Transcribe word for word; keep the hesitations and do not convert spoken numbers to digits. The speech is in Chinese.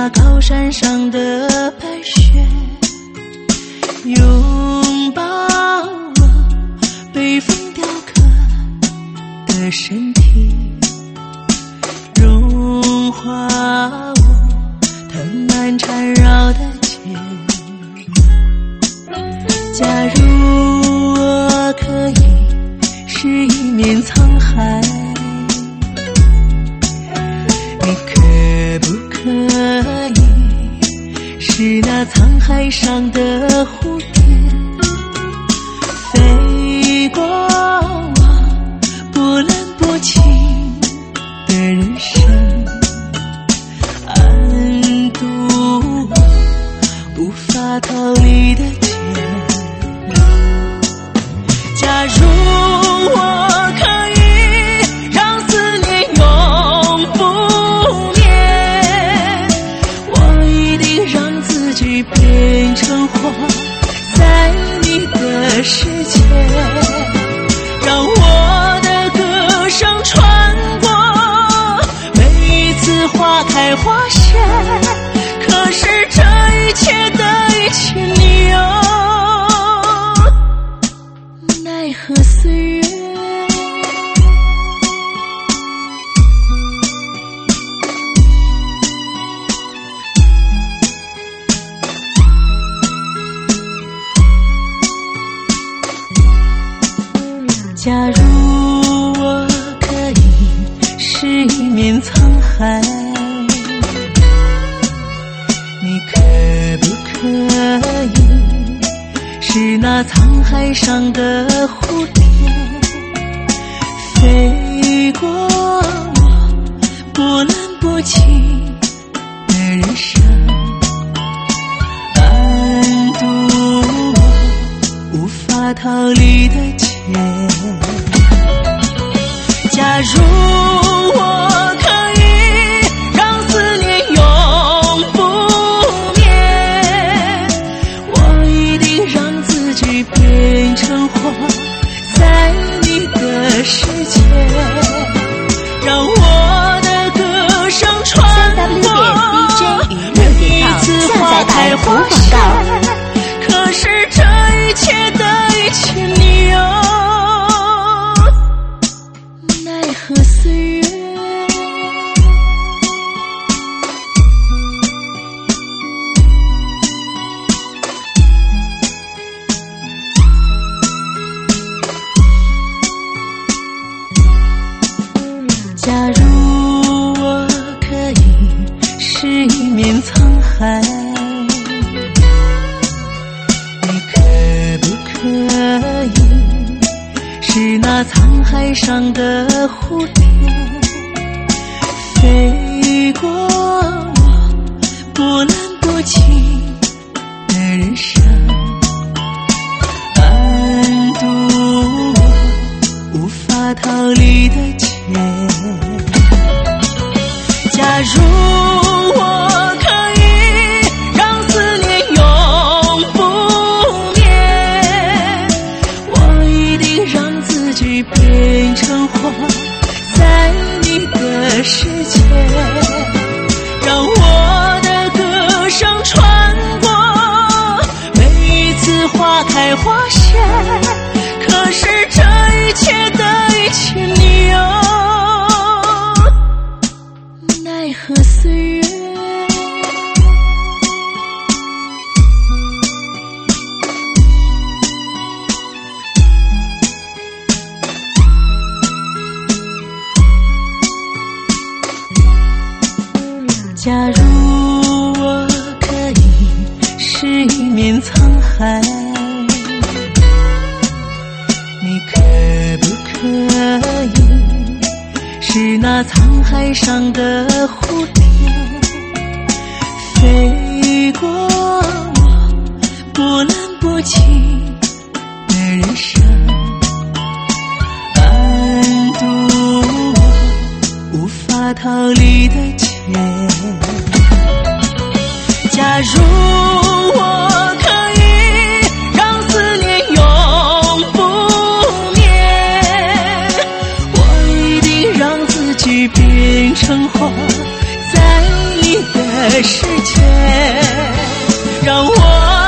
那高山上的白雪，拥抱我被风雕刻的身体，融化我藤蔓缠绕的肩。假如我可以是一面沧海，你可不可以是那沧海上的蝴蝶，飞过我波澜不惊的人生，安度我无法逃离的劫。假如我可以让思念永不灭，我一定让自己变成花，在你的世界，让我的歌声穿过每一次花开花谢。可是这一切的一切，你又奈何岁月。假如我可以是一面沧海，你可不可以是那沧海上的蝴蝶，飞过我波澜不惊的人生，安度我无法逃离的劫。假如我可以让思念永不灭，我一定让自己变成花，在你的世界，让我的歌声穿过每一次花开花谢。可是这一切的一切，你又奈何岁月。假如我可以是一面沧海，你可不可以是那沧海上的蝴蝶，飞过我波澜不惊的人生，安度我无法逃离的劫。假如我可以让思念永不灭，我一定让自己变成花，在你的世界，让我的歌声穿过每一次花开花谢。可是这一切的一切，你又奈何岁月。假如我可以是一面沧海，你可不可以是那沧海上的蝴蝶，飞过我波澜不惊的人生，安度我无法逃离的劫。假如我可以让思念永不灭，我一定让自己变成花，在你的世界，让我